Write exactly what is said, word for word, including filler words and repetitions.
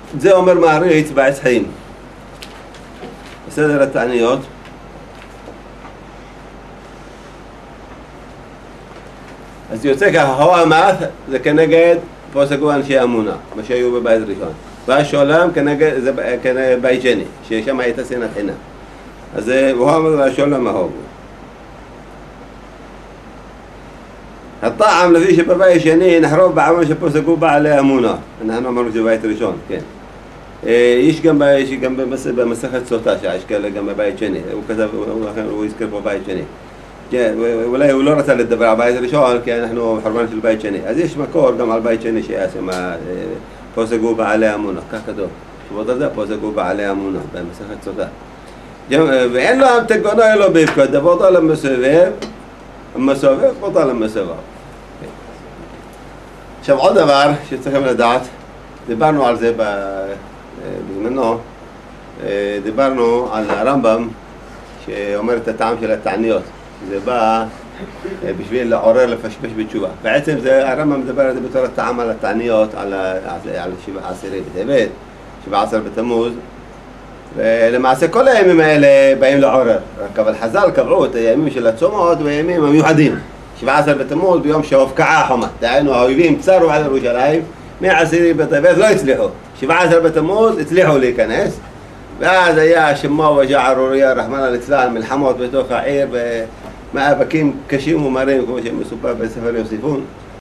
זה אומר מעריץ בעץ חיים. בסדר התעניות. אז יוצא ככה, הו אמרת זה כנגד פוסקו אנשי אמונה, מה שהיו בבית ראשון. והשולם כנגד, זה כנגד בית שני, ששם הייתה שנאת חינם. אז הוא אמר והשולם ההוגו. הטעם לפי שבבית שני נחרוב בעמל שפוסקו בעלי אמונה. אנחנו אמרנו שבבית ראשון, כן. יש גם, יש גם במסכת סוטה, שיש כאלה גם בבית שני. הוא כתב, הוא הזכר פה בית שני. אולי הוא לא רצה לדבר על בית ראשון, כי אנחנו חורבן של בית שני. אז יש מקור גם על בית שני שהיה שם, פוסקו בעלי אמונה, כך כתוב. שבועות הזה פוסקו בעלי אמונה, במסכת סוטה. ואין לו המתגונו אלו בהפקוד, דבותו למסובב, המסובב, בותו למסובב. עכשיו עוד דבר שצריכים לדעת, דיברנו על זה בזמנו, דיברנו על הרמב"ם שאומר את הטעם של התעניות. זה בא בשביל לעורר לפשפש בתשובה. בעצם זה, הרמב"ם מדבר על זה בתור הטעם על התעניות, על עשירי בטבת, שבעה עשר בתמוז, ולמעשה כל הימים האלה באים לעורר. רק אבל חז"ל קבעו את הימים של הצומות והימים המיוחדים. שבעה עשר בתמוז ביום שהופקעה החומה. דהיינו האויבים צרו על ירושלים, מעשירי בטבת לא הצליחו. שבעה עשר בתמוז הצליחו להיכנס, ואז היה שמוע וג'ער אוריה רחמנא ליצלן מלחמות בתוך העיר ומאבקים קשים ומרים כמו שמסופר בספר יוסיפון.